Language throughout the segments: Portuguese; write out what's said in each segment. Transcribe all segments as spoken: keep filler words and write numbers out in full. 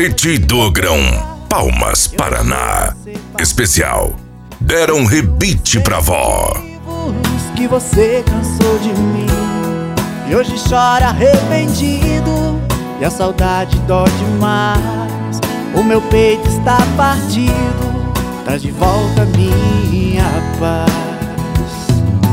Cadete Dogrão, Palmas, Paraná. Especial, deram rebite pra vó. Que você cansou de mim e hoje chora arrependido, e a saudade dói demais. O meu peito está partido, traz de volta minha paz.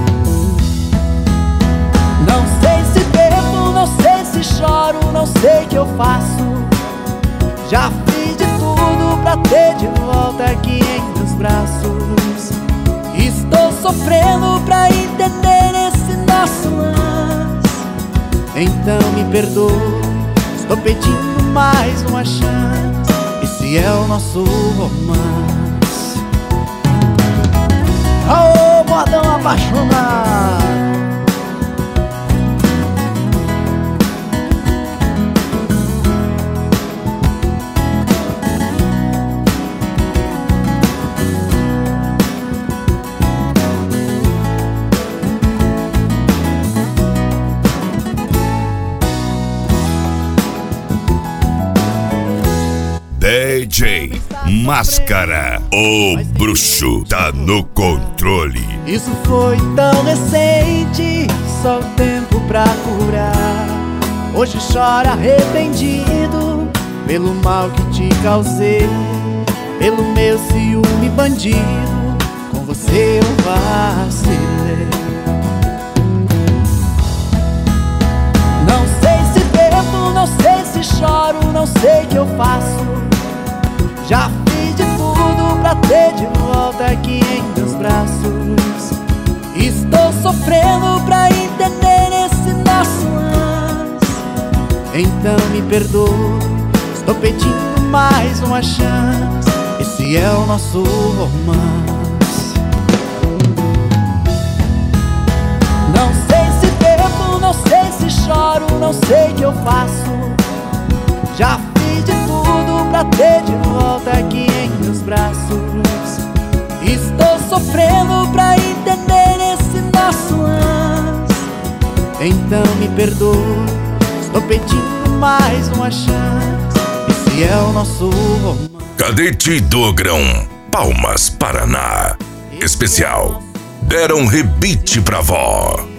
Não sei se bebo, não sei se choro, não sei o que eu faço. Já fiz de tudo pra ter de volta aqui em meus braços. Estou sofrendo pra entender esse nosso lance. Então me perdoe, estou pedindo mais uma chance. Esse é o nosso romance. Ô, modão apaixonado. D J Máscara, o bruxo tá no controle. Isso foi tão recente, só o tempo pra curar. Hoje chora arrependido pelo mal que te causei, pelo meu ciúme bandido, com você eu vacilei. Não sei se bebo, não sei se choro, não sei o que eu faço. Já fiz de tudo pra ter de volta aqui em meus braços. Estou sofrendo pra entender esse nosso lance. Então me perdoe, estou pedindo mais uma chance. Esse é o nosso romance. Não sei se bebo, não sei se choro, não sei o que eu faço. Já fiz de tudo pra ter de volta aqui em meus braços. Estou sofrendo pra entender esse nosso lance. Então me perdoe, estou pedindo mais uma chance. Esse é o nosso romance. Cadete Dogrão, Palmas, Paraná. Especial, deram rebite pra vó.